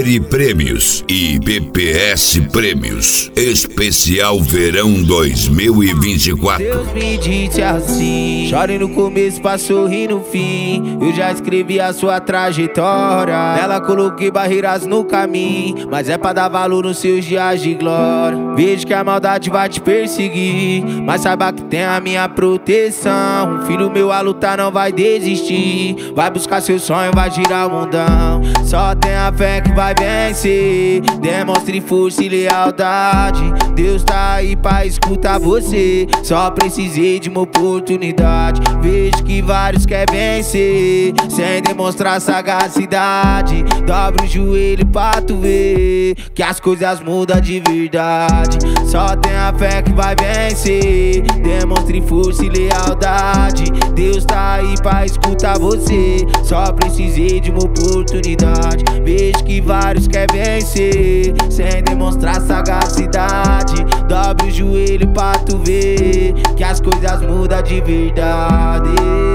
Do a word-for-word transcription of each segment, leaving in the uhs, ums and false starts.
Eri Prêmios e B P S Prêmios, especial verão dois mil e vinte e quatro. Deus me disse assim: chore no começo pra sorrir no fim. Eu já escrevi a sua trajetória, nela coloquei barreiras no caminho, mas é pra dar valor nos seus dias de glória. Vejo que a maldade vai te perseguir, mas saiba que tem a minha proteção. Um filho meu a lutar não vai desistir, vai buscar seu sonho, vai girar o mundão. Só tenha fé que vai vencer, demonstre força e lealdade. Deus tá aí pra escutar você, só precisei de uma oportunidade. Vejo que vários querem vencer sem demonstrar sagacidade. Dobra o joelho pra tu ver que as coisas mudam de verdade. Só tenha fé que vai vencer, demonstre força e lealdade. Deus tá aí pra escutar você, só precisei de uma oportunidade. Vejo que vários querem vencer sem demonstrar sagacidade. Dobra o joelho pra tu ver que as coisas mudam de verdade.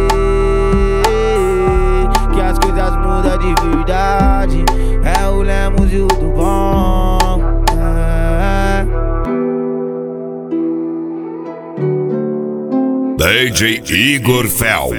Que as coisas mudam de verdade. É o Lemos e o do bom. É. D J Igor Fel.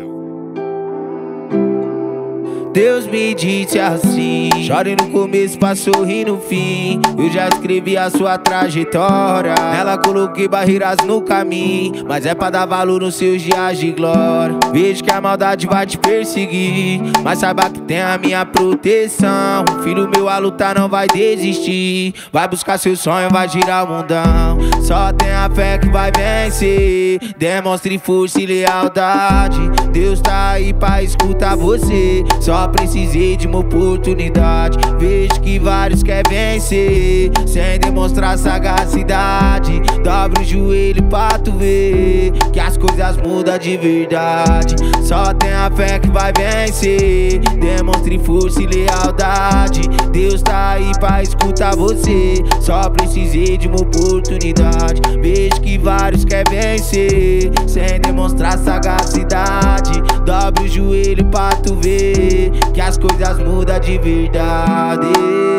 Deus me disse assim: chore no começo pra sorrir no fim. Eu já escrevi a sua trajetória, nela coloquei barreiras no caminho, mas é pra dar valor nos seus dias de glória. Vejo que a maldade vai te perseguir, mas saiba que tem a minha proteção. Um filho meu a lutar não vai desistir, vai buscar seu sonho, vai girar o mundão. Só tenha fé que vai vencer, demonstre força e lealdade. Deus tá aí pra escutar você, só precisei de uma oportunidade. Vejo que vários querem vencer sem demonstrar sagacidade. Dobra o joelho pra tu ver que as coisas mudam de verdade. Só tenha fé que vai vencer, demonstre força e lealdade. Deus tá aí pra escutar você, só precisei de uma oportunidade. Vejo que vários querem vencer sem demonstrar sagacidade. Dobra o joelho pra tu ver que as coisas mudam de verdade.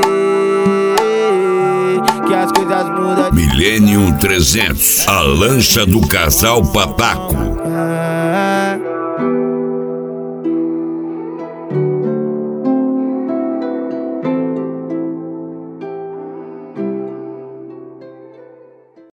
Que as coisas mudam de Millennium trezentos, a lancha do casal Pataco.